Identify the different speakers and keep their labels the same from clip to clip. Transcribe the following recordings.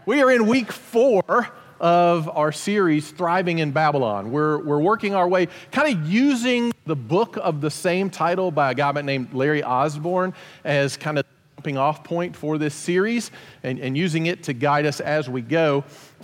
Speaker 1: We are in week 4 of our series, Thriving in Babylon. We're working our way, kind of using the book of the same title by a guy named Larry Osborne as kind of jumping off point for this series and using it to guide us as we go.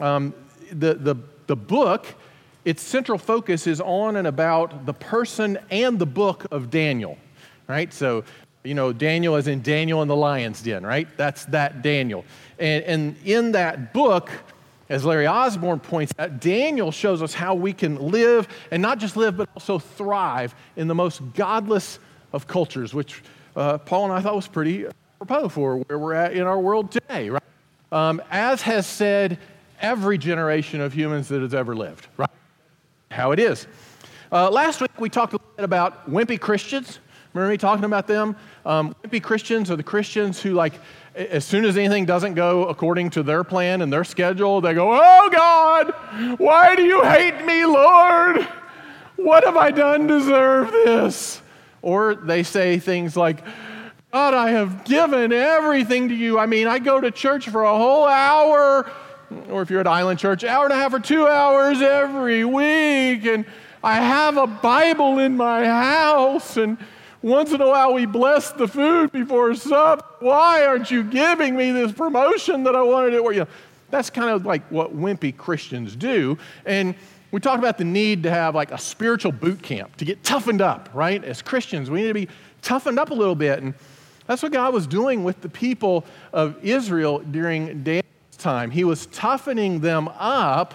Speaker 1: The book, its central focus is on and about the person and the book of Daniel, right? So, you know, Daniel as in Daniel in the lion's den, right? That's that Daniel. And in that book, as Larry Osborne points out, Daniel shows us how we can live, and not just live, but also thrive in the most godless of cultures, which Paul and I thought was pretty apropos for where we're at in our world today, right? As has said every generation of humans that has ever lived, right? How it is. Last week, we talked a little bit about wimpy Christians. Remember me talking about them? Wimpy Christians are the Christians who, like, as soon as anything doesn't go according to their plan and their schedule, they go, "Oh God, why do you hate me, Lord? What have I done to deserve this?" Or they say things like, "God, I have given everything to you. I mean, I go to church for a whole hour," or if you're at Island Church, hour and a half or 2 hours every week, and I have a Bible in my house, and once in a while we bless the food before supper. Why aren't you giving me this promotion that I wanted to? You know, that's kind of like what wimpy Christians do. And we talked about the need to have like a spiritual boot camp to get toughened up, right? As Christians, we need to be toughened up a little bit. And that's what God was doing with the people of Israel during Daniel's time. He was toughening them up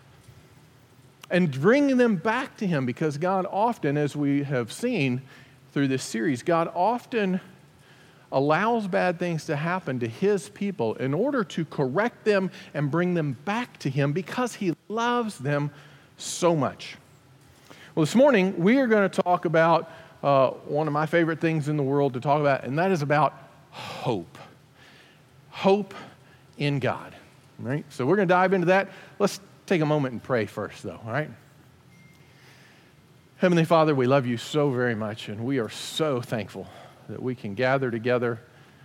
Speaker 1: and bringing them back to Him, because God often, as we have seen through this series, God often allows bad things to happen to His people in order to correct them and bring them back to Him because He loves them so much. Well, this morning, we are going to talk about one of my favorite things in the world to talk about, and that is about hope. Hope in God, right? So we're going to dive into that. Let's take a moment and pray first, though, all right? Heavenly Father, we love you so very much, and we are so thankful that we can gather together.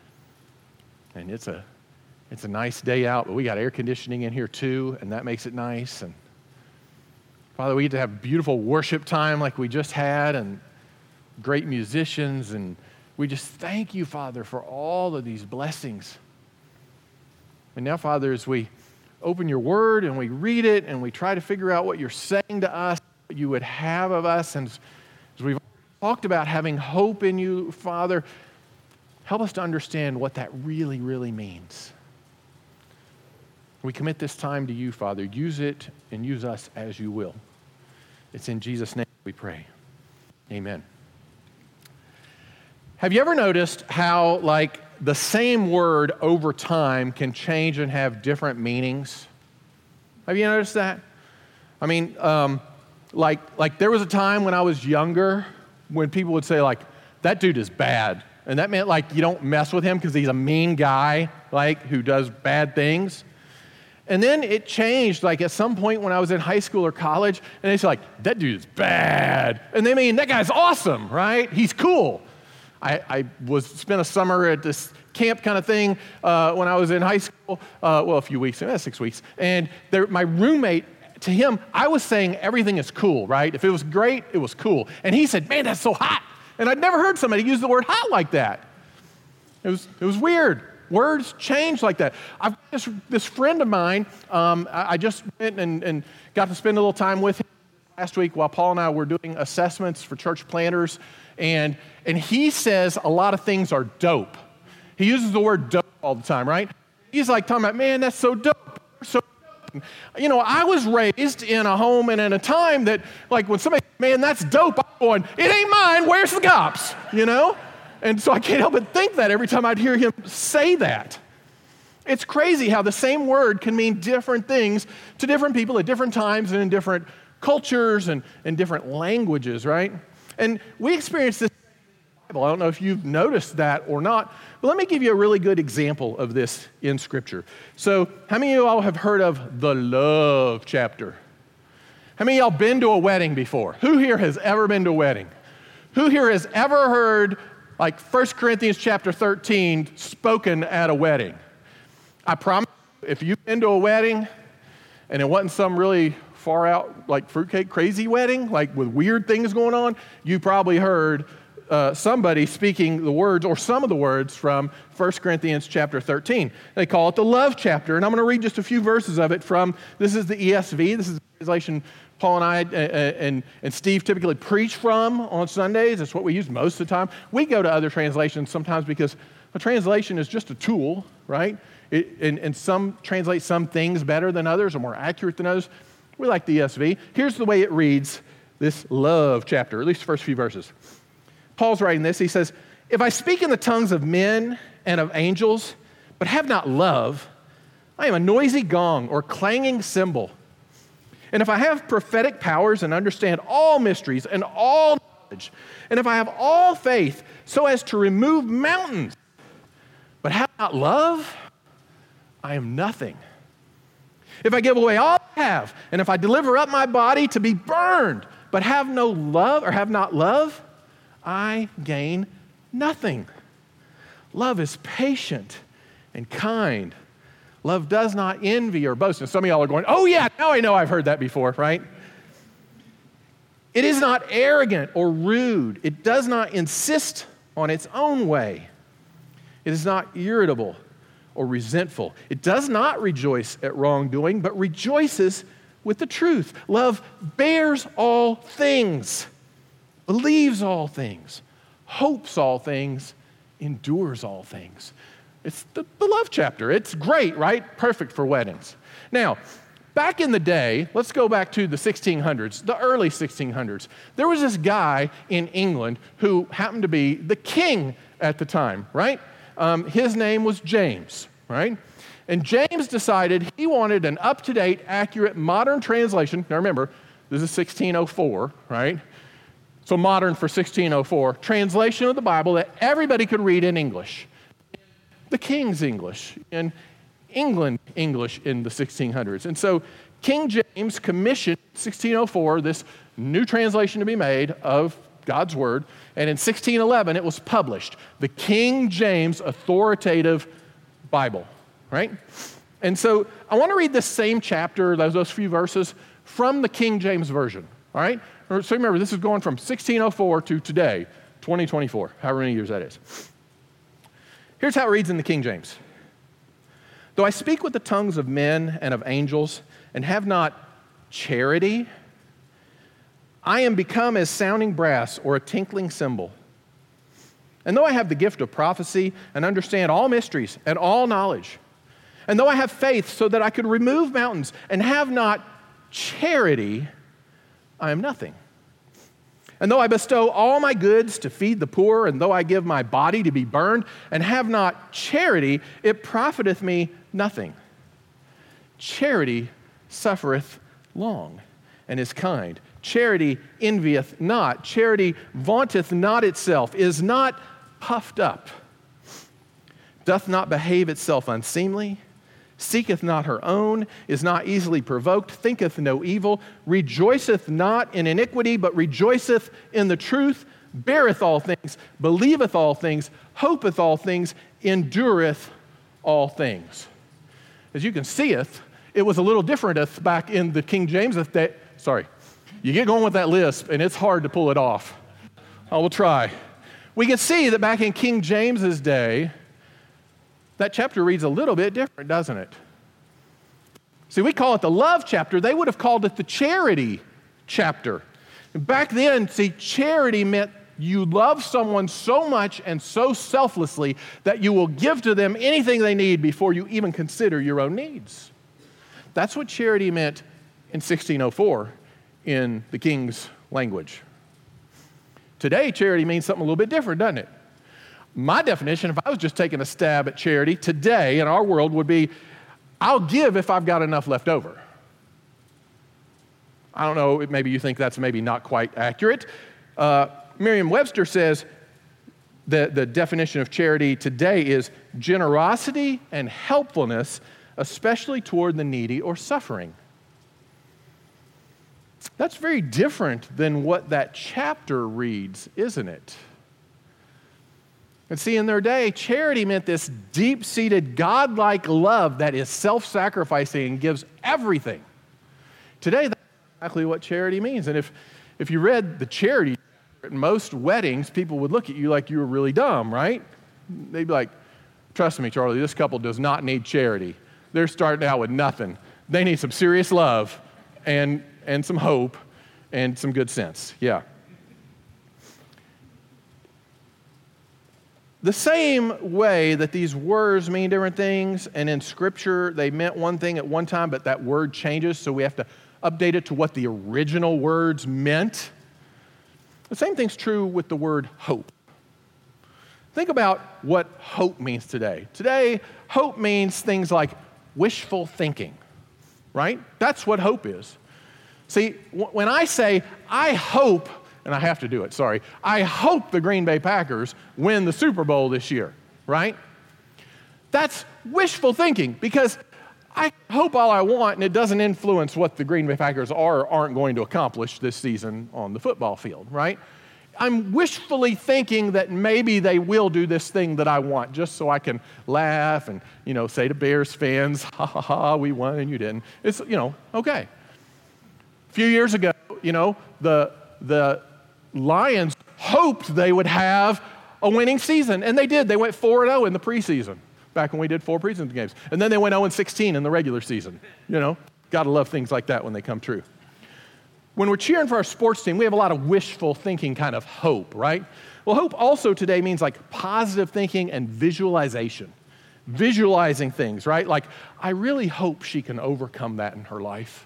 Speaker 1: And it's a nice day out, but we got air conditioning in here too, and that makes it nice. And Father, we get to have beautiful worship time like we just had, and great musicians, and we just thank you, Father, for all of these blessings. And now, Father, as we open your word and we read it and we try to figure out what you're saying to us, what you would have of us, and as we've talked about having hope in you, Father, help us to understand what that really, really means. We commit this time to you, Father. Use it and use us as you will. It's in Jesus' name we pray. Amen. Have you ever noticed how, like, the same word over time can change and have different meanings? Have you noticed that? I mean, like there was a time when I was younger when people would say, like, "That dude is bad." And that meant, like, you don't mess with him because he's a mean guy, like, who does bad things. And then it changed, like, at some point when I was in high school or college, and they said, like, "That dude is bad." And they mean, that guy's awesome, right? He's cool. I spent a summer at this camp kind of thing when I was in high school, a few weeks, 6 weeks. And my roommate, to him, I was saying everything is cool, right? If it was great, it was cool. And he said, "Man, that's so hot." And I'd never heard somebody use the word hot like that. It was weird. Words change like that. I've got this friend of mine, I just went and got to spend a little time with him last week while Paul and I were doing assessments for church planters. And he says a lot of things are dope. He uses the word dope all the time, right? He's like talking about, "Man, that's so dope. So dope." You know, I was raised in a home and in a time that, like, when somebody, "Man, that's dope," I'm going, "It ain't mine. Where's the cops?" You know? And so I can't help but think that every time I'd hear him say that. It's crazy how the same word can mean different things to different people at different times and in different cultures and in different languages, right? And we experience this in the Bible. I don't know if you've noticed that or not, but let me give you a really good example of this in Scripture. So how many of you all have heard of the love chapter? How many of y'all been to a wedding before? Who here has ever been to a wedding? Who here has ever heard, like, 1 Corinthians chapter 13 spoken at a wedding? I promise if you've been to a wedding and it wasn't some really far out, like fruitcake crazy wedding, like with weird things going on, you probably heard somebody speaking the words or some of the words from 1 Corinthians chapter 13. They call it the love chapter, and I'm going to read just a few verses of it from, this is the ESV, this is the translation Paul and I and Steve typically preach from on Sundays. That's what we use most of the time. We go to other translations sometimes because a translation is just a tool, right? And some translate some things better than others or more accurate than others. We like the ESV. Here's the way it reads, this love chapter, at least the first few verses. Paul's writing this. He says, if I speak in the tongues of men and of angels, but have not love, I am a noisy gong or clanging cymbal. And if I have prophetic powers and understand all mysteries and all knowledge, and if I have all faith so as to remove mountains, but have not love, I am nothing. If I give away all I have, and if I deliver up my body to be burned, but have no love or have not love, I gain nothing. Love is patient and kind. Love does not envy or boast. And some of y'all are going, oh yeah, now I know I've heard that before, right? It is not arrogant or rude. It does not insist on its own way. It is not irritable or resentful. It does not rejoice at wrongdoing, but rejoices with the truth. Love bears all things, believes all things, hopes all things, endures all things. It's the love chapter. It's great, right? Perfect for weddings. Now, back in the day, let's go back to the 1600s, the early 1600s. There was this guy in England who happened to be the king at the time, right? His name was James, right? And James decided he wanted an up-to-date, accurate, modern translation. Now remember, this is 1604, right? So modern for 1604. Translation of the Bible that everybody could read in English. The King's English, in England English in the 1600s. And so King James commissioned 1604 this new translation to be made of God's Word, and in 1611 it was published, the King James authoritative Bible, right? And so I want to read this same chapter, those few verses, from the King James Version, all right? So remember, this is going from 1604 to today, 2024, however many years that is. Here's how it reads in the King James. Though I speak with the tongues of men and of angels and have not charity, I am become as sounding brass or a tinkling cymbal. And though I have the gift of prophecy and understand all mysteries and all knowledge, and though I have faith so that I could remove mountains and have not charity, I am nothing. And though I bestow all my goods to feed the poor, and though I give my body to be burned, and have not charity, it profiteth me nothing. Charity suffereth long, and is kind. Charity envieth not. Charity vaunteth not itself, is not puffed up, doth not behave itself unseemly, seeketh not her own, is not easily provoked, thinketh no evil, rejoiceth not in iniquity, but rejoiceth in the truth, beareth all things, believeth all things, hopeth all things, endureth all things. As you can see, it was a little different back in the King James. You get going with that lisp, and it's hard to pull it off. I will try. We can see that back in King James's day, that chapter reads a little bit different, doesn't it? See, we call it the love chapter. They would have called it the charity chapter. And back then, see, charity meant you love someone so much and so selflessly that you will give to them anything they need before you even consider your own needs. That's what charity meant in 1604 in the king's language. Today, charity means something a little bit different, doesn't it? My definition, if I was just taking a stab at charity today in our world, would be I'll give if I've got enough left over. I don't know, maybe you think that's maybe not quite accurate. Merriam-Webster says the definition of charity today is generosity and helpfulness, especially toward the needy or suffering. That's very different than what that chapter reads, isn't it? And see, in their day, charity meant this deep-seated, God-like love that is self-sacrificing and gives everything. Today, that's exactly what charity means. And if you read the charity, at most weddings, people would look at you like you were really dumb, right? They'd be like, trust me, Charlie, this couple does not need charity. They're starting out with nothing. They need some serious love and some hope and some good sense. Yeah. The same way that these words mean different things, and in Scripture they meant one thing at one time, but that word changes, so we have to update it to what the original words meant. The same thing's true with the word hope. Think about what hope means today. Today, hope means things like wishful thinking, right? That's what hope is. See, when I say, I hope, and I have to do it, sorry, I hope the Green Bay Packers win the Super Bowl this year, right? That's wishful thinking because I hope all I want and it doesn't influence what the Green Bay Packers are or aren't going to accomplish this season on the football field, right? I'm wishfully thinking that maybe they will do this thing that I want just so I can laugh and, say to Bears fans, ha, ha, ha, we won and you didn't. It's, okay. A few years ago, the Lions hoped they would have a winning season, and they did. They went 4-0 in the preseason, back when we did 4 preseason games. And then they went 0-16 in the regular season. Gotta love things like that when they come true. When we're cheering for our sports team, we have a lot of wishful thinking kind of hope, right? Well, hope also today means like positive thinking and visualization. Visualizing things, right? Like, I really hope she can overcome that in her life.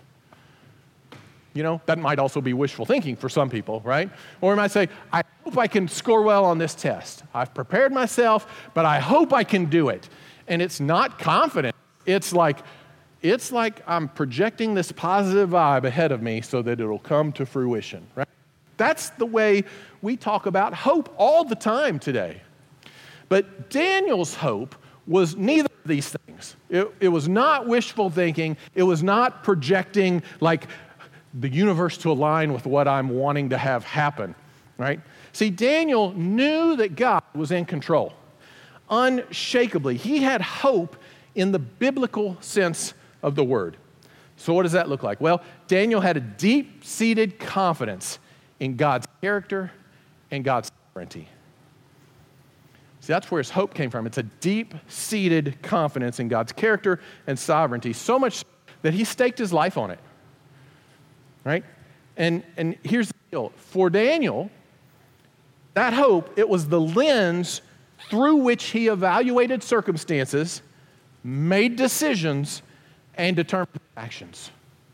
Speaker 1: That might also be wishful thinking for some people, right? Or we might say, I hope I can score well on this test. I've prepared myself, but I hope I can do it. And it's not confident. It's like I'm projecting this positive vibe ahead of me so that it'll come to fruition, right? That's the way we talk about hope all the time today. But Daniel's hope was neither of these things. It was not wishful thinking. It was not projecting like the universe to align with what I'm wanting to have happen, right? See, Daniel knew that God was in control, unshakably. He had hope in the biblical sense of the word. So what does that look like? Well, Daniel had a deep-seated confidence in God's character and God's sovereignty. See, that's where his hope came from. It's a deep-seated confidence in God's character and sovereignty, so much that he staked his life on it. Right? And here's the deal. For Daniel, that hope, it was the lens through which he evaluated circumstances, made decisions, and determined actions.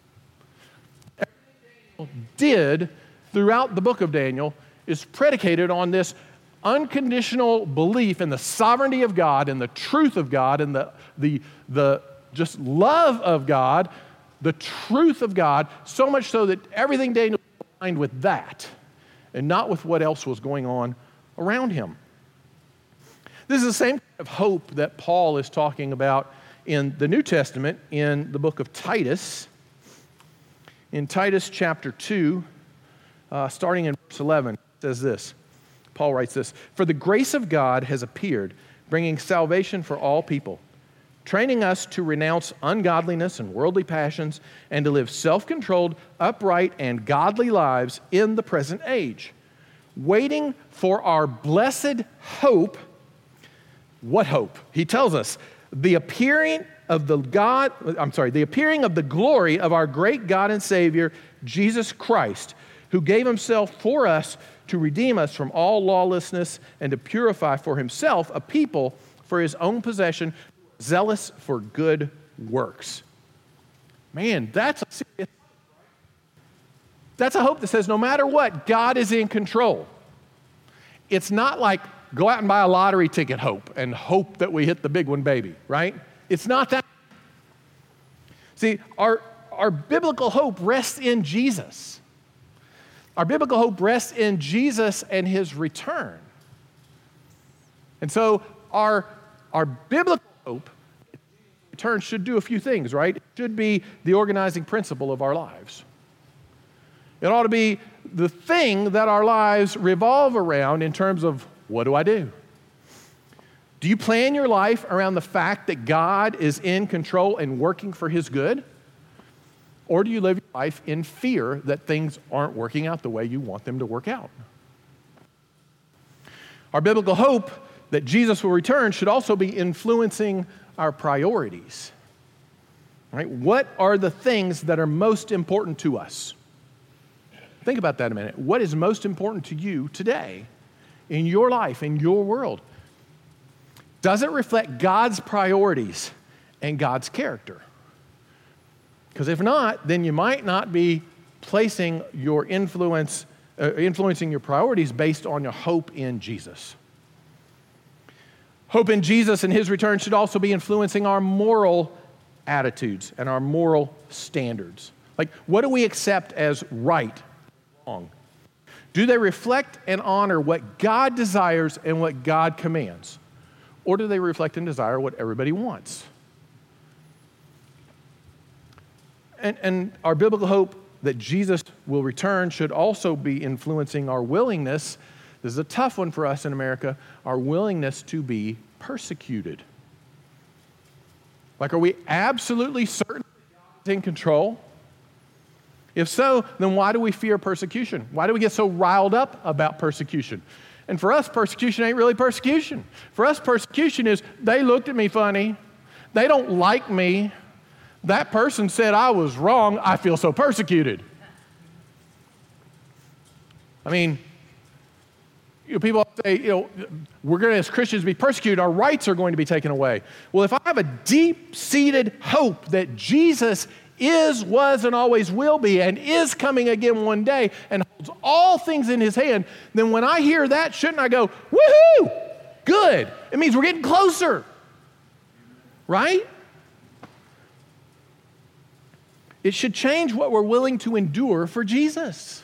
Speaker 1: Everything Daniel did throughout the book of Daniel is predicated on this unconditional belief in the sovereignty of God and the truth of God and the just love of God, the truth of God, so much so that everything Daniel aligned with that and not with what else was going on around him. This is the same kind of hope that Paul is talking about in the New Testament in the book of Titus. In Titus chapter 2, starting in verse 11, it says this. Paul writes this, "For the grace of God has appeared, bringing salvation for all people, training us to renounce ungodliness and worldly passions and to live self-controlled, upright, and godly lives in the present age, waiting for our blessed hope." What hope? He tells us, the appearing of the glory of our great God and Savior, Jesus Christ, who gave himself for us to redeem us from all lawlessness and to purify for himself a people for his own possession, zealous for good works. Man, that's a hope that says no matter what, God is in control. It's not like go out and buy a lottery ticket hope and hope that we hit the big one, baby, right? It's not that. See, our biblical hope rests in Jesus. Our biblical hope rests in Jesus and his return. And so our biblical hope return should do a few things, right? It should be the organizing principle of our lives. It ought to be the thing that our lives revolve around in terms of what do I do? Do you plan your life around the fact that God is in control and working for his good? Or do you live your life in fear that things aren't working out the way you want them to work out? Our biblical hope that Jesus will return should also be influencing our priorities. Right? What are the things that are most important to us? Think about that a minute. What is most important to you today, in your life, in your world? Does it reflect God's priorities and God's character? Because if not, then you might not be placing your influencing your priorities based on your hope in Jesus. Hope in Jesus and his return should also be influencing our moral attitudes and our moral standards. Like, what do we accept as right, wrong? Do they reflect and honor what God desires and what God commands? Or do they reflect and desire what everybody wants? And our biblical hope that Jesus will return should also be influencing our willingness, this is a tough one for us in America, our willingness to be persecuted. Like, are we absolutely certain that God is in control? If so, then why do we fear persecution? Why do we get so riled up about persecution? And for us, persecution ain't really persecution. For us, persecution is, they looked at me funny. They don't like me. That person said I was wrong. I feel so persecuted. I mean, people say, we're going to, as Christians, be persecuted. Our rights are going to be taken away. Well, if I have a deep-seated hope that Jesus is, was, and always will be, and is coming again one day, and holds all things in his hand, then when I hear that, shouldn't I go, woohoo, good. It means we're getting closer, right? It should change what we're willing to endure for Jesus.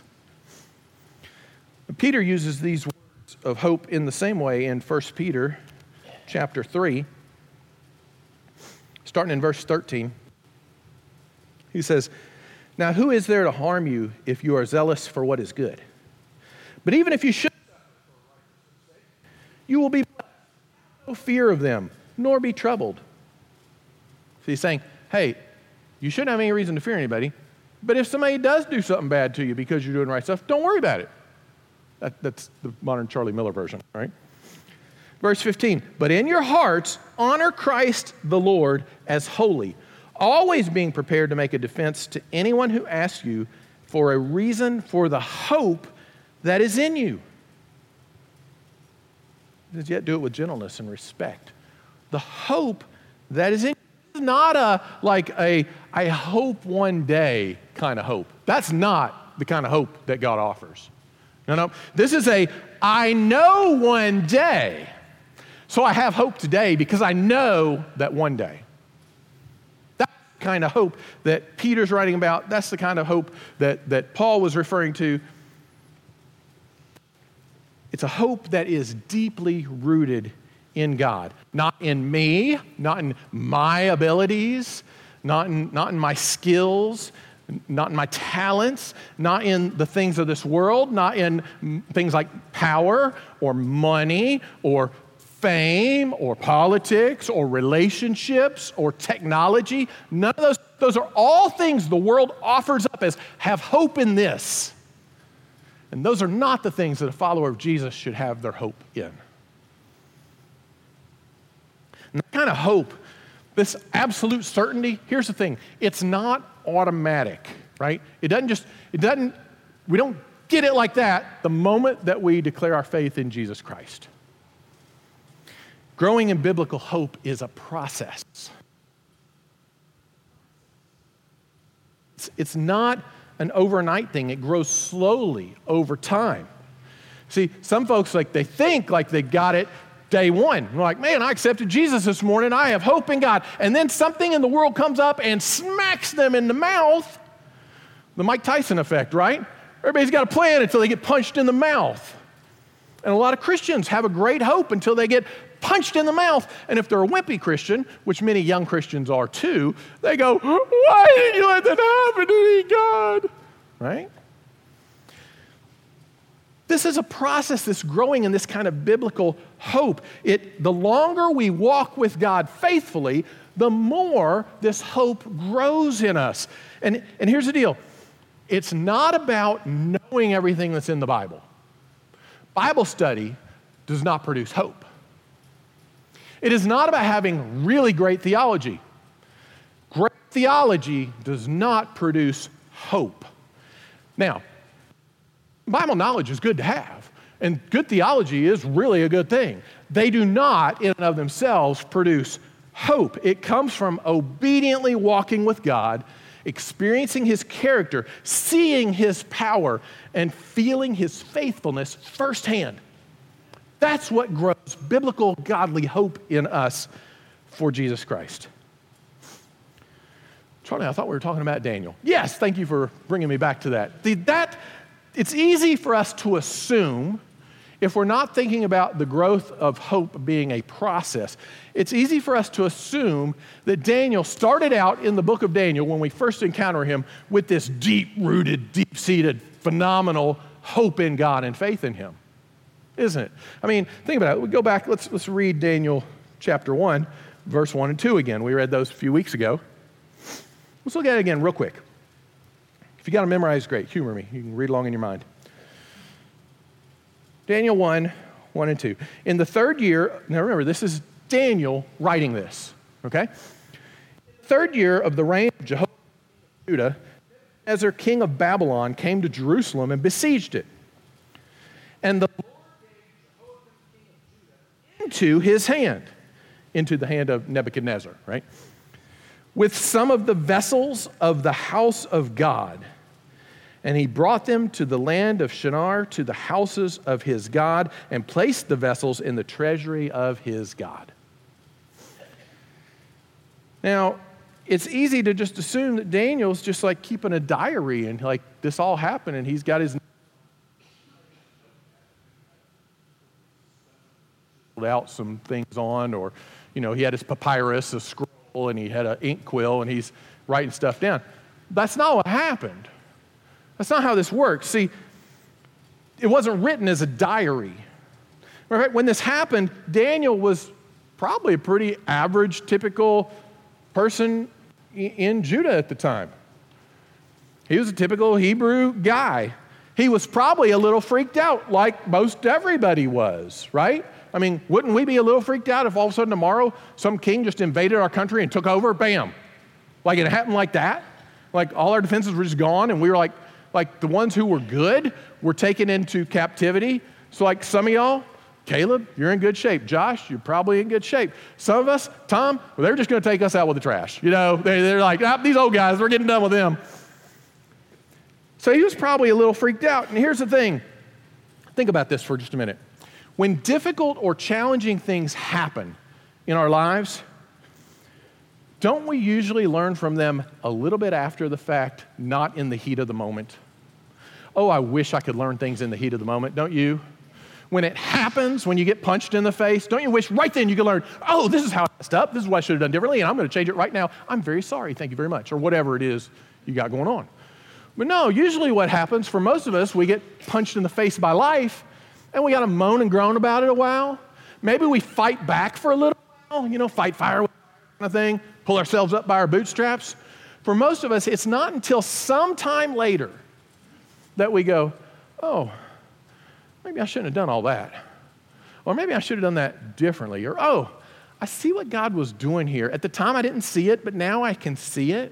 Speaker 1: Peter uses these words of hope in the same way in 1 Peter chapter 3, starting in verse 13. He says, "Now who is there to harm you if you are zealous for what is good? But even if you should, you will be no fear of them, nor be troubled." So he's saying, hey, you shouldn't have any reason to fear anybody, but if somebody does do something bad to you because you're doing right stuff, don't worry about it. That's the modern Charlie Miller version, right? Verse 15, "But in your hearts, honor Christ the Lord as holy, always being prepared to make a defense to anyone who asks you for a reason for the hope that is in you. Yet do it with gentleness and respect." The hope that is in you. It's not a I hope one day kind of hope. That's not the kind of hope that God offers. No. This is a I know one day. So I have hope today because I know that one day. That's the kind of hope that Peter's writing about. That's the kind of hope that Paul was referring to. It's a hope that is deeply rooted in God. Not in me, not in my abilities, not in my skills, not in my talents, not in the things of this world, not in things like power or money or fame or politics or relationships or technology. None of those are all things the world offers up as have hope in this. And those are not the things that a follower of Jesus should have their hope in. And that kind of hope, this absolute certainty, here's the thing, it's not automatic, right? We don't get it like that the moment that we declare our faith in Jesus Christ. Growing in biblical hope is a process. It's not an overnight thing. It grows slowly over time. See, some folks, they think like they got it day one. They're like, man, I accepted Jesus this morning. I have hope in God. And then something in the world comes up and smacks them in the mouth. The Mike Tyson effect, right? Everybody's got a plan until they get punched in the mouth. And a lot of Christians have a great hope until they get punched in the mouth. And if they're a wimpy Christian, which many young Christians are too, they go, why did you let that happen to me, God? Right? this is a process that's growing in this kind of biblical hope. The longer we walk with God faithfully, the more this hope grows in us. And here's the deal. It's not about knowing everything that's in the Bible. Bible study does not produce hope. It is not about having really great theology. Great theology does not produce hope. Now, Bible knowledge is good to have, and good theology is really a good thing. They do not, in and of themselves, produce hope. It comes from obediently walking with God, experiencing His character, seeing His power, and feeling His faithfulness firsthand. That's what grows biblical, godly hope in us for Jesus Christ. Charlie, I thought we were talking about Daniel. Yes, thank you for bringing me back to that. It's easy for us to assume, if we're not thinking about the growth of hope being a process, it's easy for us to assume that Daniel started out in the book of Daniel, when we first encounter him, with this deep-rooted, deep-seated, phenomenal hope in God and faith in Him, isn't it? I mean, think about it. We go back, let's read Daniel chapter 1, verse 1 and 2 again. We read those a few weeks ago. Let's look at it again real quick. If you got to memorize, great. Humor me. You can read along in your mind. Daniel 1, 1 and 2. In the third year, now remember, this is Daniel writing this, okay? In the third year of the reign of Jehoiakim of Judah, Nebuchadnezzar, king of Babylon, came to Jerusalem and besieged it. And the Lord gave Jehoiakim, king of Judah, into the hand of Nebuchadnezzar, right? With some of the vessels of the house of God. And he brought them to the land of Shinar, to the houses of his God, and placed the vessels in the treasury of his God. Now, it's easy to just assume that Daniel's just like keeping a diary and like this all happened and he's got his out some things on, or, you know, he had his papyrus, a scroll, and he had an ink quill and he's writing stuff down. That's not what happened. That's not how this works. See, it wasn't written as a diary. Right? When this happened, Daniel was probably a pretty average, typical person in Judah at the time. He was a typical Hebrew guy. He was probably a little freaked out, like most everybody was, right? I mean, wouldn't we be a little freaked out if all of a sudden tomorrow some king just invaded our country and took over? Bam. Like it happened like that? Like all our defenses were just gone and we were like the ones who were good were taken into captivity. So like some of y'all, Caleb, you're in good shape. Josh, you're probably in good shape. Some of us, Tom, well, they're just going to take us out with the trash. You know, they're like, these old guys, we're getting done with them. So he was probably a little freaked out. And here's the thing. Think about this for just a minute. When difficult or challenging things happen in our lives, don't we usually learn from them a little bit after the fact, not in the heat of the moment? Oh, I wish I could learn things in the heat of the moment, don't you? When it happens, when you get punched in the face, don't you wish right then you could learn, oh, this is how I messed up, this is what I should have done differently, and I'm going to change it right now. I'm very sorry, thank you very much, or whatever it is you got going on. But no, usually what happens for most of us, we get punched in the face by life, and we got to moan and groan about it a while. Maybe we fight back for a little while, you know, fight fire kind of thing, pull ourselves up by our bootstraps. For most of us, it's not until sometime later that we go, oh, maybe I shouldn't have done all that. Or maybe I should have done that differently. Or, oh, I see what God was doing here. At the time, I didn't see it, but now I can see it.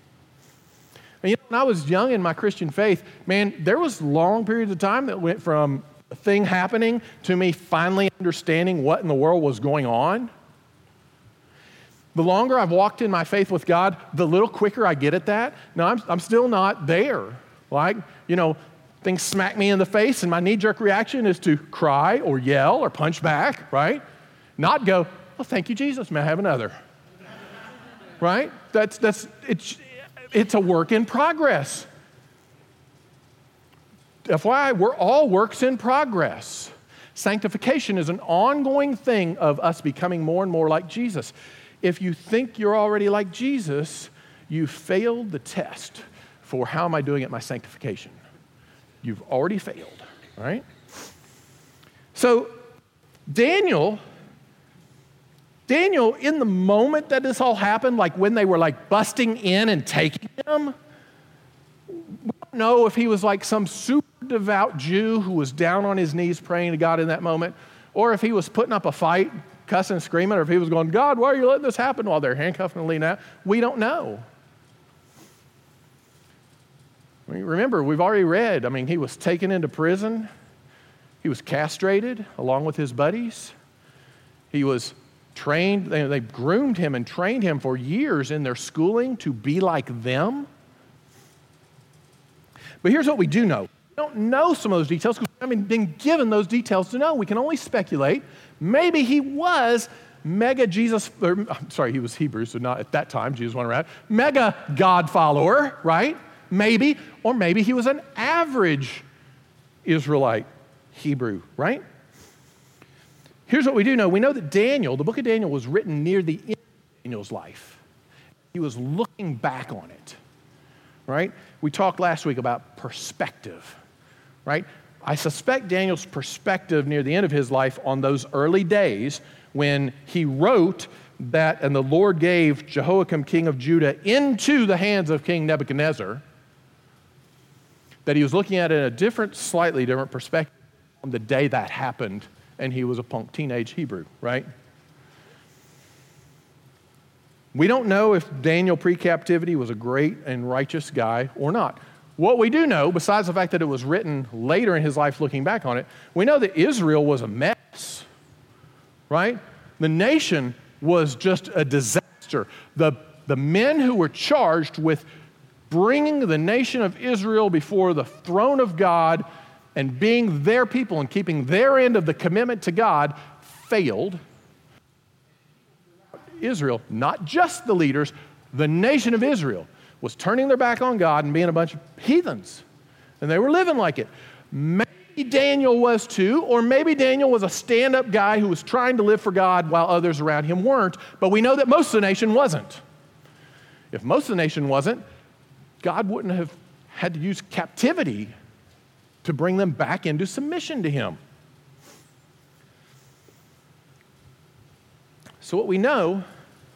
Speaker 1: And you know, when I was young in my Christian faith, man, there was long periods of time that went from a thing happening to me finally understanding what in the world was going on. The longer I've walked in my faith with God, the little quicker I get at that. Now, I'm still not there. Like, you know, things smack me in the face and my knee-jerk reaction is to cry or yell or punch back, right? Not go, well, thank you, Jesus, may I have another? Right? It's a work in progress. FYI, we're all works in progress. Sanctification is an ongoing thing of us becoming more and more like Jesus. If you think you're already like Jesus, you failed the test for how am I doing at my sanctification. You've already failed, right? So Daniel, in the moment that this all happened, like when they were like busting in and taking him, we don't know if he was like some super devout Jew who was down on his knees praying to God in that moment, or if he was putting up a fight, cussing, screaming, or if he was going, God, why are you letting this happen while they're handcuffing and leaning out? We don't know. Remember, we've already read, he was taken into prison. He was castrated along with his buddies. He was trained, they groomed him and trained him for years in their schooling to be like them. But here's what we do know. We don't know some of those details because we haven't been given those details to know. We can only speculate. Maybe he was mega Jesus, he was Hebrew, so not at that time, Jesus went around. Mega God follower, right? Maybe. Or maybe he was an average Israelite Hebrew, right? Here's what we do know. We know that Daniel, the book of Daniel, was written near the end of Daniel's life. He was looking back on it, right? We talked last week about perspective, right? I suspect Daniel's perspective near the end of his life on those early days when he wrote that, and the Lord gave Jehoiakim, king of Judah, into the hands of King Nebuchadnezzar, that he was looking at it in a different, slightly different perspective on the day that happened, and he was a punk teenage Hebrew, right? We don't know if Daniel pre-captivity was a great and righteous guy or not. What we do know, besides the fact that it was written later in his life looking back on it, we know that Israel was a mess, right? The nation was just a disaster. The men who were charged with bringing the nation of Israel before the throne of God and being their people and keeping their end of the commitment to God failed. Israel, not just the leaders, the nation of Israel was turning their back on God and being a bunch of heathens. And they were living like it. Maybe Daniel was too, or maybe Daniel was a stand-up guy who was trying to live for God while others around him weren't, but we know that most of the nation wasn't. If most of the nation wasn't, God wouldn't have had to use captivity to bring them back into submission to him. So what we know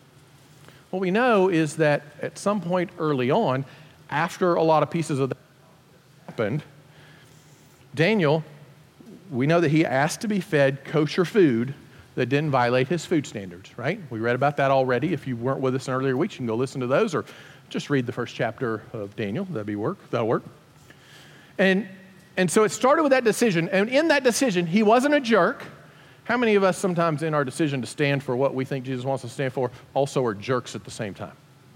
Speaker 1: is that at some point early on, after a lot of pieces of that happened, Daniel, we know that he asked to be fed kosher food that didn't violate his food standards, right? We read about that already. If you weren't with us in earlier weeks, you can go listen to those or just read the first chapter of Daniel. That'll work. And so it started with that decision. And in that decision, he wasn't a jerk. How many of us sometimes in our decision to stand for what we think Jesus wants us to stand for also are jerks at the same time?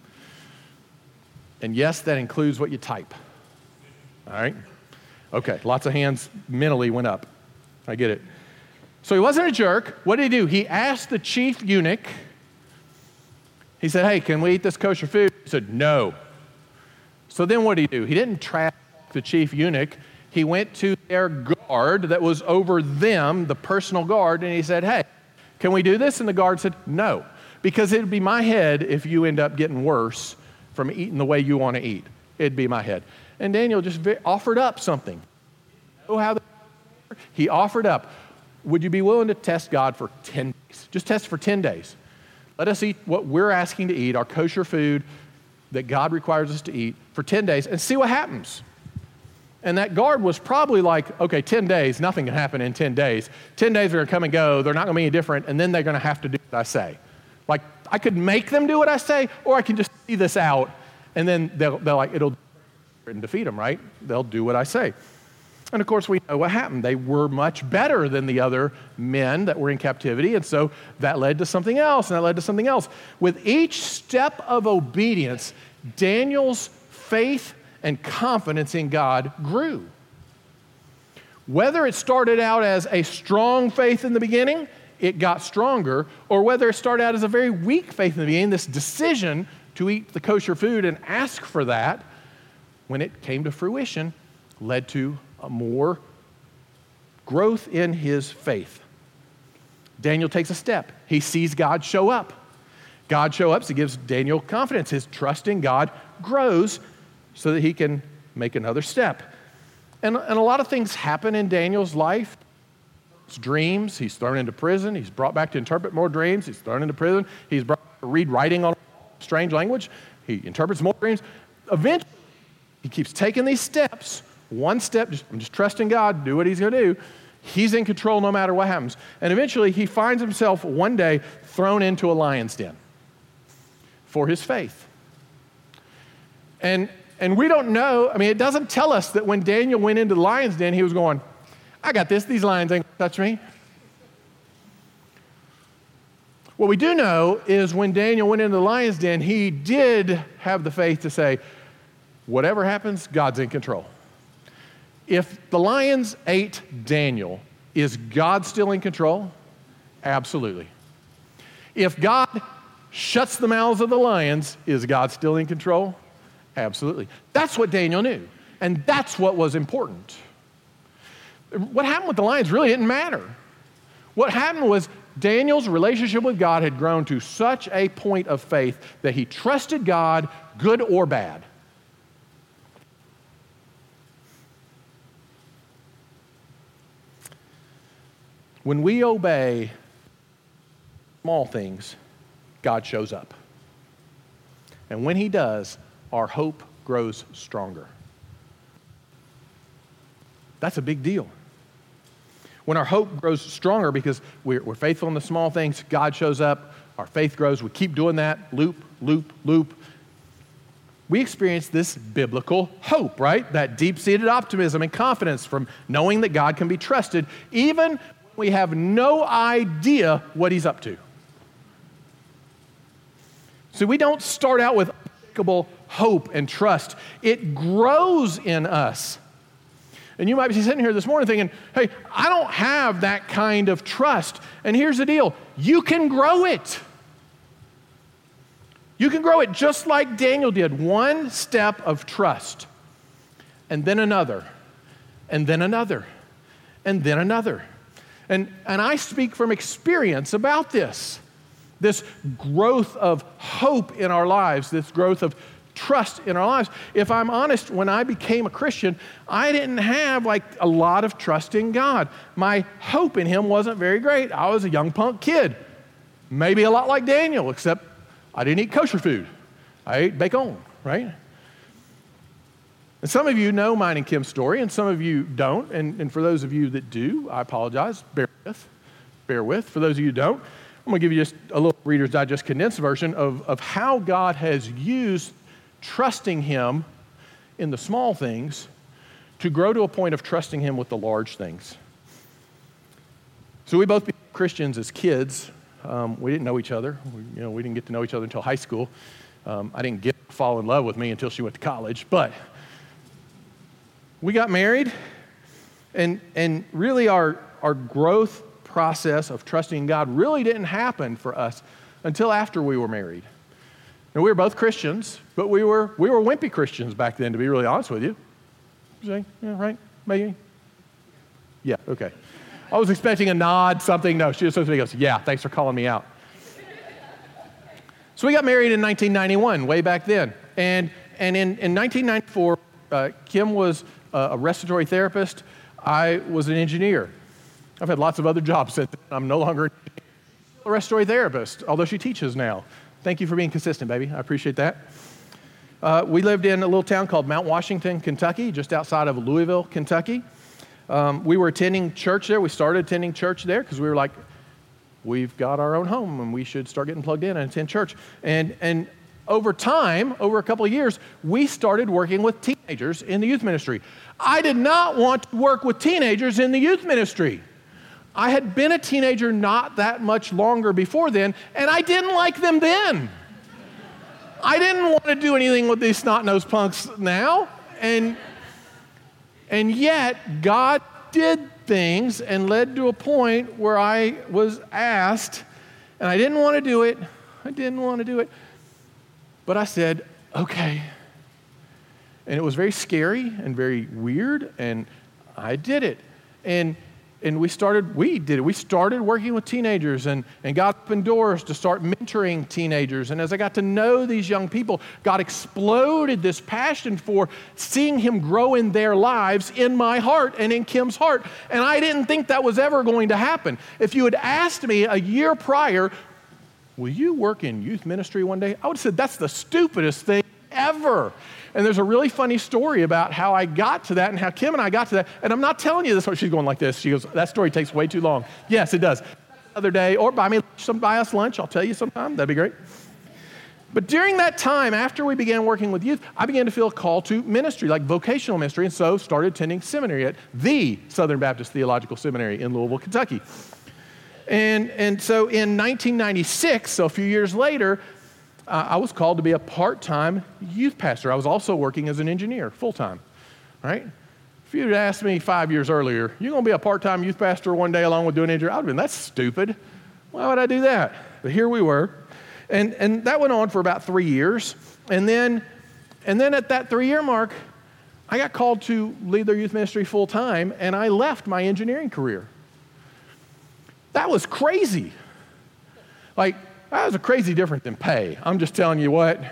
Speaker 1: And yes, that includes what you type. All right? Okay, lots of hands mentally went up. I get it. So he wasn't a jerk. What did he do? He asked the chief eunuch. He said, hey, can we eat this kosher food? He said, no. So then what did he do? He didn't trash the chief eunuch. He went to their guard that was over them, the personal guard, and he said, hey, can we do this? And the guard said, no, because it'd be my head if you end up getting worse from eating the way you want to eat. It'd be my head. And Daniel just offered up something. You know how he offered up, would you be willing to test God for 10 days? Just test for 10 days. Let us eat what we're asking to eat, our kosher food that God requires us to eat for 10 days and see what happens. And that guard was probably like, okay, 10 days, nothing can happen in 10 days. 10 days are going to come and go. They're not going to be any different, and then they're going to have to do what I say. Like, I could make them do what I say, or I can just see this out, and then they'll like, it'll defeat them, right? They'll do what I say. And of course, we know what happened. They were much better than the other men that were in captivity, and so that led to something else, and that led to something else. With each step of obedience, Daniel's faith and confidence in God grew. Whether it started out as a strong faith in the beginning, it got stronger, or whether it started out as a very weak faith in the beginning, this decision to eat the kosher food and ask for that, when it came to fruition, led to a more growth in his faith. Daniel takes a step. He sees God show up. God shows up, so he gives Daniel confidence. His trust in God grows so that he can make another step. And a lot of things happen in Daniel's life. dreams. He's thrown into prison. He's brought back to interpret more dreams. He's thrown into prison. He's brought to read writing on a strange language. He interprets more dreams. Eventually, he keeps taking these steps, one step, I'm just trusting God, do what he's going to do. He's in control no matter what happens. And eventually, he finds himself one day thrown into a lion's den for his faith. And we don't know, it doesn't tell us that when Daniel went into the lion's den, he was going, I got this, these lions ain't gonna touch me. What we do know is when Daniel went into the lion's den, he did have the faith to say, whatever happens, God's in control. If the lions ate Daniel, is God still in control? Absolutely. If God shuts the mouths of the lions, is God still in control? Absolutely. That's what Daniel knew, and that's what was important. What happened with the lions really didn't matter. What happened was Daniel's relationship with God had grown to such a point of faith that he trusted God, good or bad. When we obey small things, God shows up. And when he does, our hope grows stronger. That's a big deal. When our hope grows stronger because we're faithful in the small things, God shows up, our faith grows, we keep doing that, loop, loop, loop. We experience this biblical hope, right? That deep-seated optimism and confidence from knowing that God can be trusted, even when we have no idea what he's up to. So we don't start out with unshakable hope and trust. It grows in us. And you might be sitting here this morning thinking, hey, I don't have that kind of trust. And here's the deal. You can grow it. You can grow it just like Daniel did. One step of trust, and then another, and then another, and then another. And I speak from experience about this growth of hope in our lives, this growth of trust in our lives. If I'm honest, when I became a Christian, I didn't have a lot of trust in God. My hope in him wasn't very great. I was a young punk kid, maybe a lot like Daniel, except I didn't eat kosher food. I ate bacon, right? And some of you know mine and Kim's story, and some of you don't. And for those of you that do, I apologize. Bear with. For those of you who don't, I'm going to give you just a little Reader's Digest condensed version of how God has used trusting him in the small things to grow to a point of trusting him with the large things. So we both became Christians as kids. We didn't know each other. We didn't get to know each other until high school. I didn't get to fall in love with me until she went to college. But we got married, and really our growth process of trusting God really didn't happen for us until after we were married. Now, we were both Christians, but we were wimpy Christians back then, to be really honest with you. Yeah, right? Maybe? Yeah, okay. I was expecting a nod, something. No, she just supposed to go, yeah, thanks for calling me out. So we got married in 1991, way back then. And in 1994, Kim was a respiratory therapist. I was an engineer. I've had lots of other jobs since then. I'm no longer a respiratory therapist, although she teaches now. Thank you for being consistent, baby. I appreciate that. We lived in a little town called Mount Washington, Kentucky, just outside of Louisville, Kentucky. We were attending church there. We started attending church there because we were like, we've got our own home and we should start getting plugged in and attend church. And over time, over a couple of years, we started working with teenagers in the youth ministry. I did not want to work with teenagers in the youth ministry. I had been a teenager not that much longer before then, and I didn't like them then. I didn't want to do anything with these snot-nosed punks now. And yet, God did things and led to a point where I was asked, and I didn't want to do it. But I said, okay. And it was very scary and very weird, and I did it. And we started working with teenagers and God opened doors to start mentoring teenagers. And as I got to know these young people, God exploded this passion for seeing him grow in their lives in my heart and in Kim's heart. And I didn't think that was ever going to happen. If you had asked me a year prior, will you work in youth ministry one day? I would have said, that's the stupidest thing ever. And there's a really funny story about how I got to that and how Kim and I got to that. And I'm not telling you this, she's going like this. She goes, that story takes way too long. Yes, it does. Other day, or buy us lunch. I'll tell you sometime. That'd be great. But during that time, after we began working with youth, I began to feel a call to ministry, like vocational ministry, and so started attending seminary at the Southern Baptist Theological Seminary in Louisville, Kentucky. And so in 1996, so a few years later, I was called to be a part-time youth pastor. I was also working as an engineer, full-time, right? If you'd asked me 5 years earlier, you're going to be a part-time youth pastor one day along with doing engineering, I would have been, that's stupid. Why would I do that? But here we were. And that went on for about 3 years. And then at that 3-year mark, I got called to lead their youth ministry full-time, and I left my engineering career. That was crazy. Like, that was a crazy difference in pay. I'm just telling you what.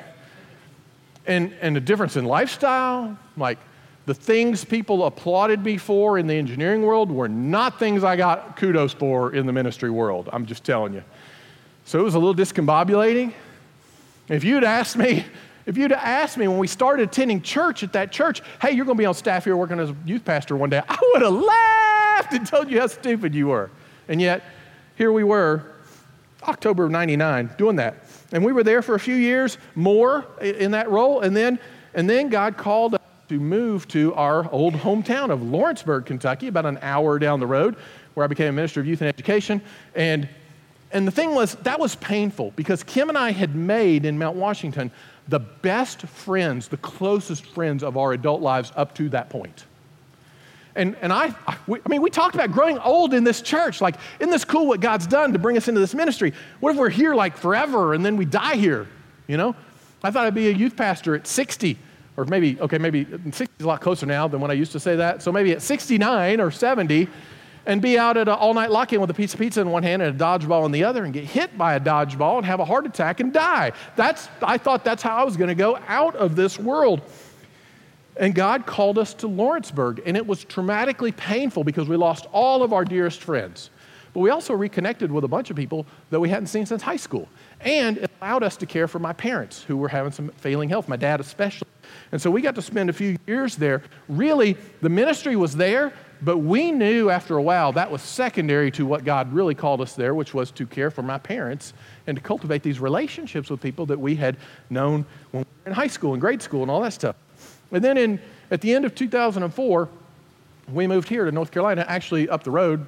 Speaker 1: And the difference in lifestyle, like the things people applauded me for in the engineering world were not things I got kudos for in the ministry world. I'm just telling you. So it was a little discombobulating. If you'd asked me when we started attending church at that church, hey, you're going to be on staff here working as a youth pastor one day, I would have laughed and told you how stupid you were. And yet, here we were, October of 99, doing that. And we were there for a few years more in that role. And then God called us to move to our old hometown of Lawrenceburg, Kentucky, about an hour down the road, where I became a minister of youth and education. And the thing was, that was painful because Kim and I had made in Mount Washington the best friends, the closest friends of our adult lives up to that point. And we talked about growing old in this church. Like, isn't this cool what God's done to bring us into this ministry? What if we're here like forever and then we die here, you know? I thought I'd be a youth pastor at 60, or maybe 60 is a lot closer now than when I used to say that. So maybe at 69 or 70 and be out at an all-night lock-in with a piece of pizza in one hand and a dodgeball in the other and get hit by a dodgeball and have a heart attack and die. I thought that's how I was going to go out of this world. And God called us to Lawrenceburg, and it was traumatically painful because we lost all of our dearest friends. But we also reconnected with a bunch of people that we hadn't seen since high school. And it allowed us to care for my parents who were having some failing health, my dad especially. And so we got to spend a few years there. Really, the ministry was there, but we knew after a while that was secondary to what God really called us there, which was to care for my parents and to cultivate these relationships with people that we had known when we were in high school and grade school and all that stuff. And then at the end of 2004, we moved here to North Carolina, actually up the road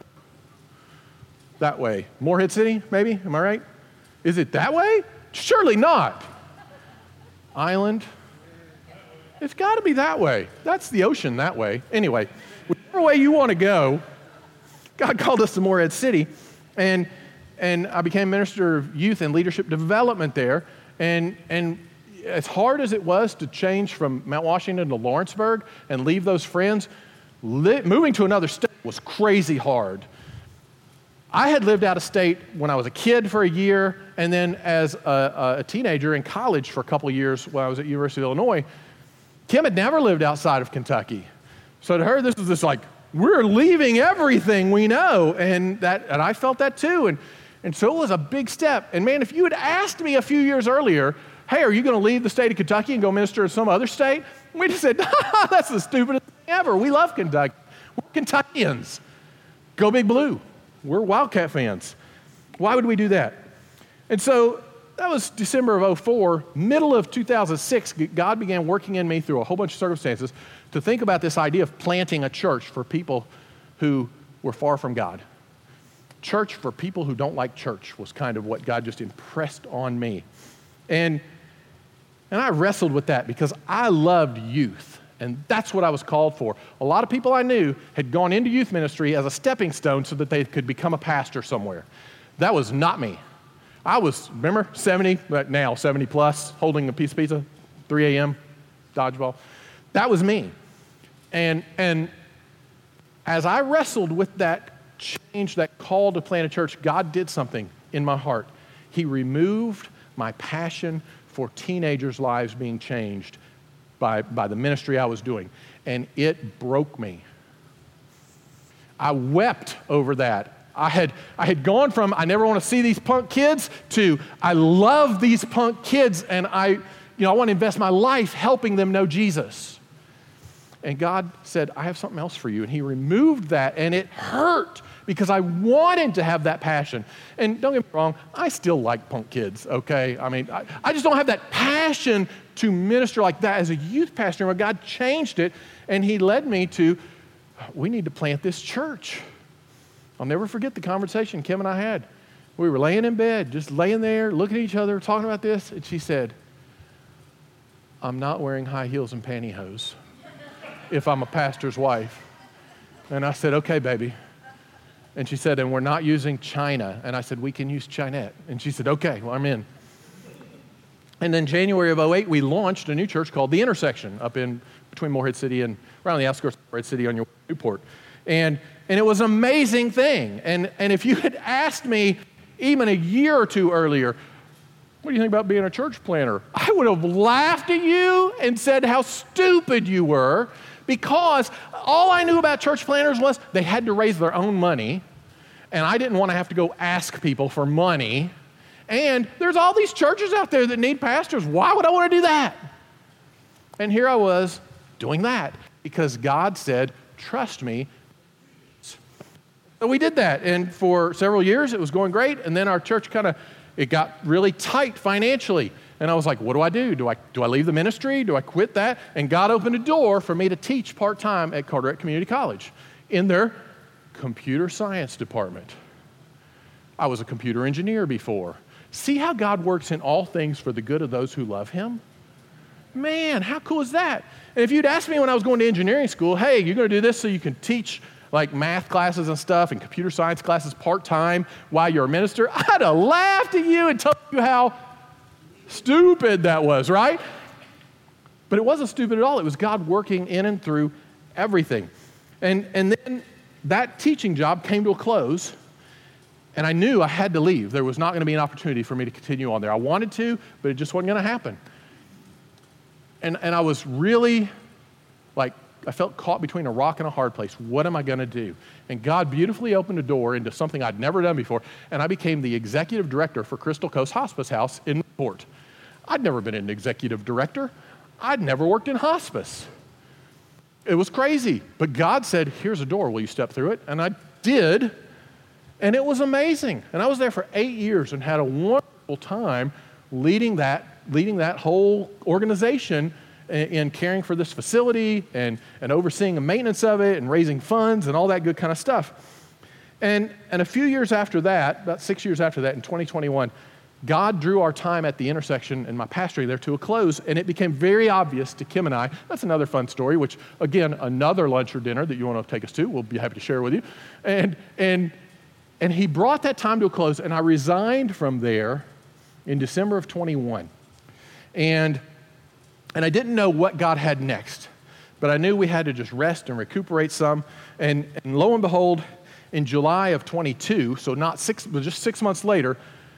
Speaker 1: that way. Morehead City, maybe? Am I right? Is it that way? Surely not. Island. It's got to be that way. That's the ocean that way. Anyway, whichever way you want to go, God called us to Morehead City, and I became minister of youth and leadership development there, and as hard as it was to change from Mount Washington to Lawrenceburg and leave those friends, moving to another state was crazy hard. I had lived out of state when I was a kid for a year, and then as a teenager in college for a couple of years when I was at University of Illinois. Kim had never lived outside of Kentucky. So to her, this was just like, we're leaving everything we know, and I felt that too. And so it was a big step. And man, if you had asked me a few years earlier, hey, are you going to leave the state of Kentucky and go minister in some other state? We'd have said, that's the stupidest thing ever. We love Kentucky. We're Kentuckians. Go Big Blue. We're Wildcat fans. Why would we do that? And so that was December of 2004. Middle of 2006, God began working in me through a whole bunch of circumstances to think about this idea of planting a church for people who were far from God. Church for people who don't like church was kind of what God just impressed on me. And I wrestled with that because I loved youth, and that's what I was called for. A lot of people I knew had gone into youth ministry as a stepping stone so that they could become a pastor somewhere. That was not me. I was, remember, 70, but now 70 plus, holding a piece of pizza, 3 a.m., dodgeball. That was me. And as I wrestled with that change, that call to plant a church, God did something in my heart. He removed my passion for teenagers' lives being changed by the ministry I was doing. And it broke me. I wept over that. I had gone from, I never want to see these punk kids, to, I love these punk kids, and I want to invest my life helping them know Jesus. And God said, I have something else for you. And he removed that, and it hurt because I wanted to have that passion. And don't get me wrong, I still like punk kids, okay? I mean, I just don't have that passion to minister like that as a youth pastor. But God changed it, and he led me to, we need to plant this church. I'll never forget the conversation Kim and I had. We were laying in bed, just laying there, looking at each other, talking about this, and she said, I'm not wearing high heels and pantyhose if I'm a pastor's wife. And I said, okay, baby. And she said, and we're not using China. And I said, we can use Chinette. And she said, okay, well, I'm in. And then January of 2008, we launched a new church called The Intersection up in between Morehead City and around the outskirts of Morehead City on your Newport. And it was an amazing thing. And if you had asked me even a year or two earlier, what do you think about being a church planter? I would have laughed at you and said how stupid you were, because all I knew about church planters was they had to raise their own money, and I didn't want to have to go ask people for money. And there's all these churches out there that need pastors. Why would I want to do that? And here I was doing that because God said, trust me. So we did that, and for several years it was going great, and then our church it got really tight financially. And I was like, what do I do? Do I leave the ministry? Do I quit that? And God opened a door for me to teach part-time at Carteret Community College in their computer science department. I was a computer engineer before. See how God works in all things for the good of those who love him? Man, how cool is that? And if you'd asked me when I was going to engineering school, hey, you're going to do this so you can teach like math classes and stuff and computer science classes part-time while you're a minister, I'd have laughed at you and told you how stupid that was, right? But it wasn't stupid at all. It was God working in and through everything. And then that teaching job came to a close, and I knew I had to leave. There was not going to be an opportunity for me to continue on there. I wanted to, but it just wasn't going to happen. And I was really I felt caught between a rock and a hard place. What am I going to do? And God beautifully opened a door into something I'd never done before, and I became the executive director for Crystal Coast Hospice House in Newport. I'd never been an executive director. I'd never worked in hospice. It was crazy, but God said, here's a door, will you step through it? And I did, and it was amazing. And I was there for 8 years and had a wonderful time leading that whole organization in caring for this facility and overseeing the maintenance of it and raising funds and all that good kind of stuff. And a few years after that, about 6 years after that, in 2021, God drew our time at the Intersection and my pastoring there to a close, and it became very obvious to Kim and I. That's another fun story, which, again, another lunch or dinner that you want to take us to, we'll be happy to share with you. And he brought that time to a close, and I resigned from there in December of 21. And I didn't know what God had next, but I knew we had to just rest and recuperate some. And lo and behold, in July of 22, so just 6 months later,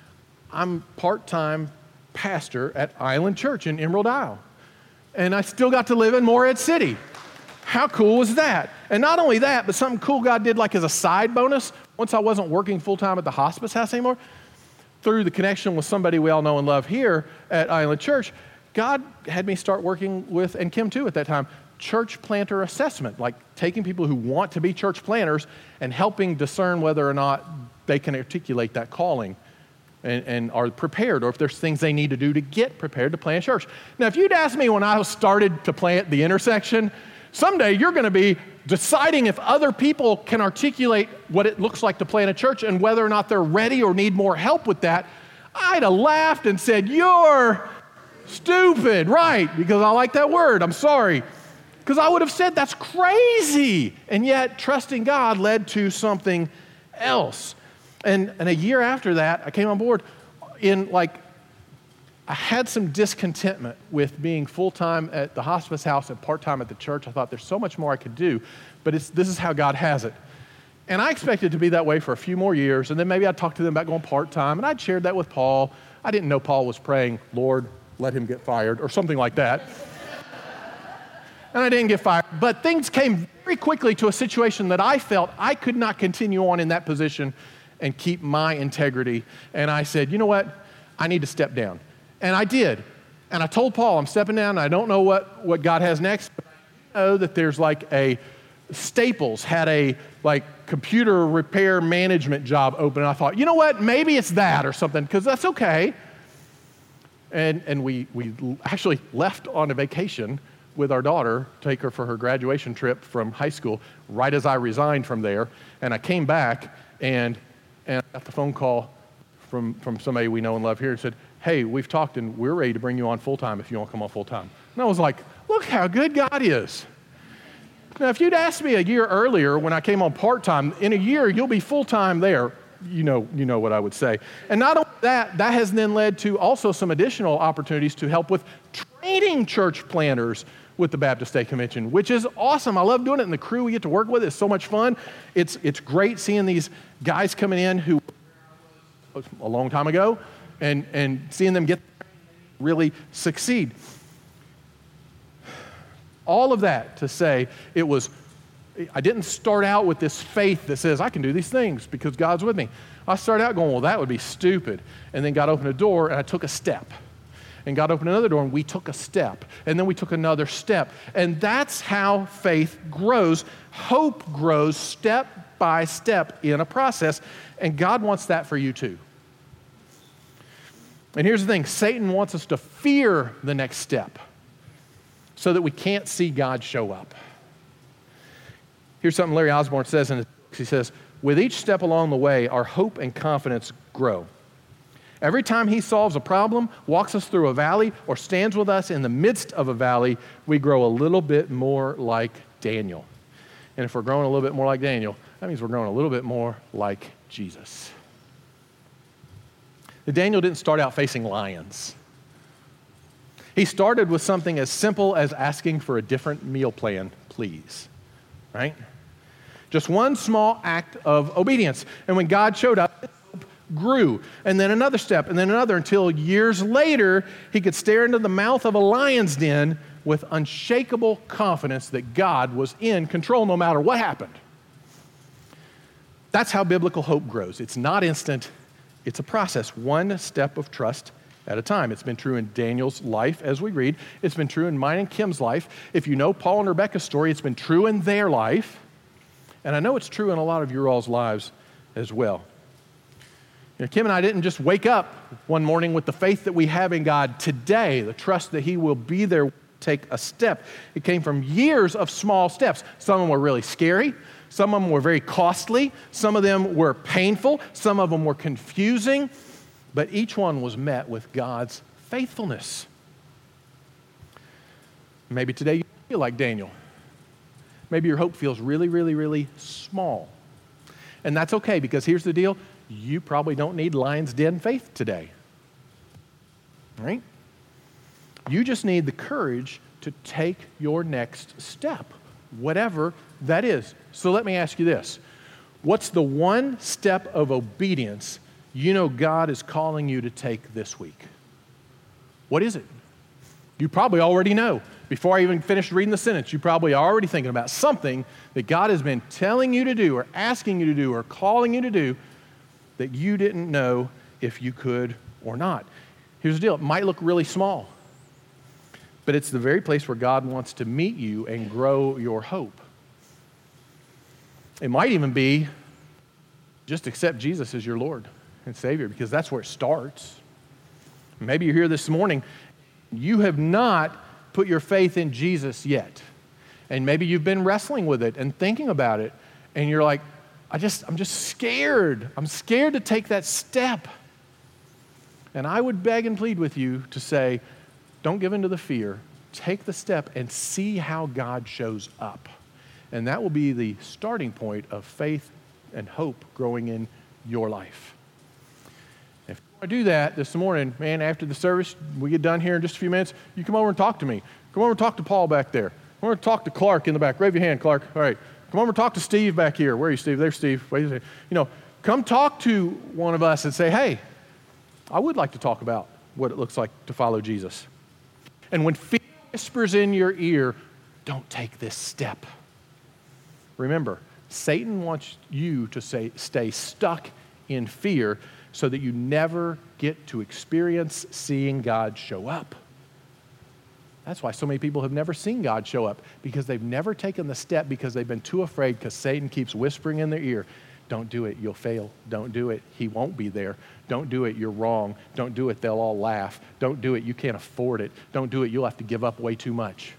Speaker 1: I'm part-time pastor at Island Church in Emerald Isle. And I still got to live in Morehead City. How cool was that? And not only that, but something cool God did as a side bonus. Once I wasn't working full-time at the hospice house anymore, through the connection with somebody we all know and love here at Island Church, God had me start working with, and Kim too at that time, church planter assessment, like taking people who want to be church planters and helping discern whether or not they can articulate that calling and are prepared, or if there's things they need to do to get prepared to plant a church. Now, if you'd asked me when I started to plant the Intersection, someday you're going to be deciding if other people can articulate what it looks like to plant a church and whether or not they're ready or need more help with that, I'd have laughed and said, you're stupid, right? Because I like that word, I'm sorry. Because I would have said, that's crazy. And yet, trusting God led to something else. And a year after that, I came on board I had some discontentment with being full-time at the hospice house and part-time at the church. I thought there's so much more I could do, but this is how God has it. And I expected it to be that way for a few more years, and then maybe I'd talk to them about going part-time, and I'd shared that with Paul. I didn't know Paul was praying, Lord, let him get fired, or something like that. And I didn't get fired. But things came very quickly to a situation that I felt I could not continue on in that position and keep my integrity. And I said, you know what? I need to step down. And I did. And I told Paul, I'm stepping down. I don't know what God has next, but I know that there's like a Staples had a computer repair management job open. And I thought, you know what? Maybe it's that or something, because that's okay. And we actually left on a vacation with our daughter, take her for her graduation trip from high school, right as I resigned from there. And I came back and I got the phone call from somebody we know and love here and said, hey, we've talked and we're ready to bring you on full-time if you want to come on full-time. And I was like, look how good God is. Now, if you'd asked me a year earlier when I came on part-time, in a year, you'll be full-time there. You know what I would say. And not only that has then led to also some additional opportunities to help with training church planners with the Baptist State Convention, which is awesome. I love doing it, and the crew we get to work with is so much fun. It's great seeing these guys coming in who a long time ago and seeing them get really succeed. All of that to say I didn't start out with this faith that says I can do these things because God's with me. I started out going, well, that would be stupid. And then God opened a door and I took a step. And God opened another door and we took a step. And then we took another step. And that's how faith grows. Hope grows step by step in a process. And God wants that for you too. And here's the thing, Satan wants us to fear the next step so that we can't see God show up. Here's something Larry Osborne says in his book. He says, with each step along the way, our hope and confidence grow. Every time he solves a problem, walks us through a valley, or stands with us in the midst of a valley, we grow a little bit more like Daniel. And if we're growing a little bit more like Daniel, that means we're growing a little bit more like Jesus. Daniel didn't start out facing lions. He started with something as simple as asking for a different meal plan, please, right? Just one small act of obedience. And when God showed up, it grew, and then another step, and then another, until years later, he could stare into the mouth of a lion's den with unshakable confidence that God was in control no matter what happened. That's how biblical hope grows. It's not instant. It's a process, one step of trust at a time. It's been true in Daniel's life as we read. It's been true in mine and Kim's life. If you know Paul and Rebecca's story, it's been true in their life. And I know it's true in a lot of your all's lives as well. Kim and I didn't just wake up one morning with the faith that we have in God today, the trust that he will be there, take a step. It came from years of small steps. Some of them were really scary. Some of them were very costly. Some of them were painful. Some of them were confusing. But each one was met with God's faithfulness. Maybe today you feel like Daniel. Maybe your hope feels really, really, really small. And that's okay, because here's the deal. You probably don't need lion's den faith today. Right? You just need the courage to take your next step, whatever that is. So let me ask you this. What's the one step of obedience you know God is calling you to take this week? What is it? You probably already know. Before I even finished reading the sentence, you probably are already thinking about something that God has been telling you to do or asking you to do or calling you to do that you didn't know if you could or not. Here's the deal. It might look really small, but it's the very place where God wants to meet you and grow your hope. It might even be just accept Jesus as your Lord and Savior, because that's where it starts. Maybe you're here this morning, you have not put your faith in Jesus yet. And maybe you've been wrestling with it and thinking about it, and you're like, I'm just scared. I'm scared to take that step. And I would beg and plead with you to say, don't give in to the fear. Take the step and see how God shows up. And that will be the starting point of faith and hope growing in your life. If you want to do that this morning, man, after the service, we get done here in just a few minutes, you come over and talk to me. Come over and talk to Paul back there. Come over and talk to Clark in the back. Raise your hand, Clark. All right. Come over and talk to Steve back here. Where are you, Steve? There's Steve. Wait a second. Come talk to one of us and say, hey, I would like to talk about what it looks like to follow Jesus. And when fear whispers in your ear, don't take this step. Remember, Satan wants you to stay stuck in fear so that you never get to experience seeing God show up. That's why so many people have never seen God show up, because they've never taken the step because they've been too afraid, because Satan keeps whispering in their ear, don't do it, you'll fail. Don't do it, he won't be there. Don't do it, you're wrong. Don't do it, they'll all laugh. Don't do it, you can't afford it. Don't do it, you'll have to give up way too much.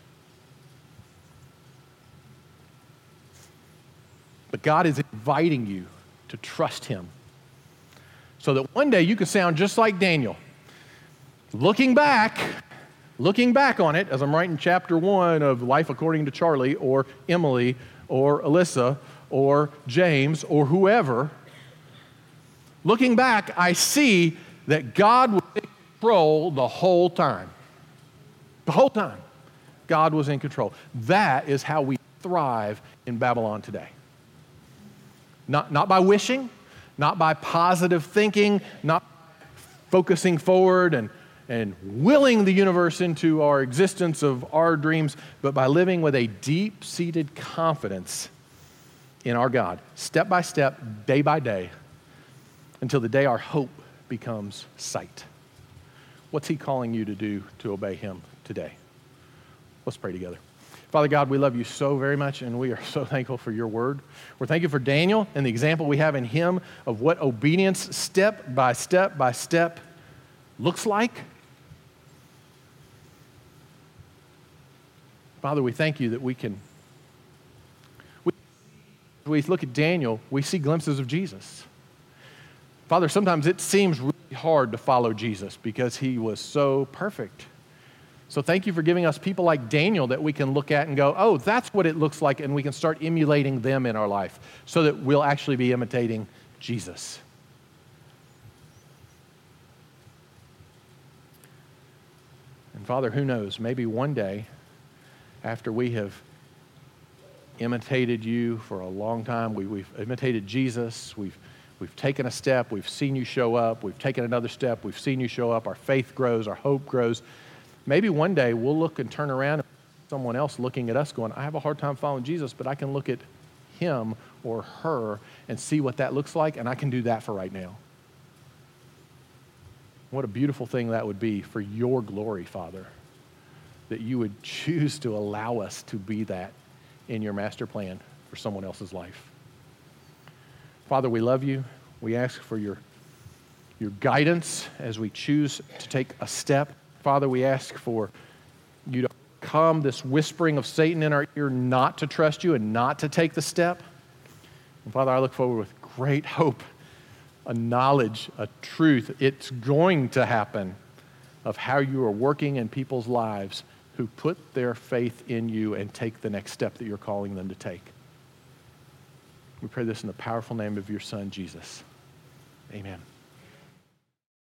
Speaker 1: But God is inviting you to trust him so that one day you can sound just like Daniel. Looking back on it, as I'm writing chapter 1 of Life According to Charlie or Emily or Alyssa or James or whoever, looking back, I see that God was in control the whole time. The whole time, God was in control. That is how we thrive in Babylon today. Not by wishing, not by positive thinking, not focusing forward and willing the universe into our existence of our dreams, but by living with a deep-seated confidence in our God, step by step, day by day, until the day our hope becomes sight. What's he calling you to do to obey him today? Let's pray together. Father God, we love you so very much, and we are so thankful for your word. We're thankful for Daniel and the example we have in him of what obedience step by step by step looks like. Father, we thank you that we look at Daniel, we see glimpses of Jesus. Father, sometimes it seems really hard to follow Jesus because he was so perfect. So thank you for giving us people like Daniel that we can look at and go, oh, that's what it looks like, and we can start emulating them in our life so that we'll actually be imitating Jesus. And Father, who knows, maybe one day after we have imitated you for a long time, we've imitated Jesus, we've taken a step, we've seen you show up, we've taken another step, we've seen you show up, our faith grows, our hope grows. Maybe one day we'll look and turn around and someone else looking at us going, I have a hard time following Jesus, but I can look at him or her and see what that looks like, and I can do that for right now. What a beautiful thing that would be for your glory, Father, that you would choose to allow us to be that in your master plan for someone else's life. Father, we love you. We ask for your guidance as we choose to take a step. Father, we ask for you to calm this whispering of Satan in our ear not to trust you and not to take the step. And Father, I look forward with great hope, a knowledge, a truth. It's going to happen of how you are working in people's lives who put their faith in you and take the next step that you're calling them to take. We pray this in the powerful name of your Son, Jesus. Amen.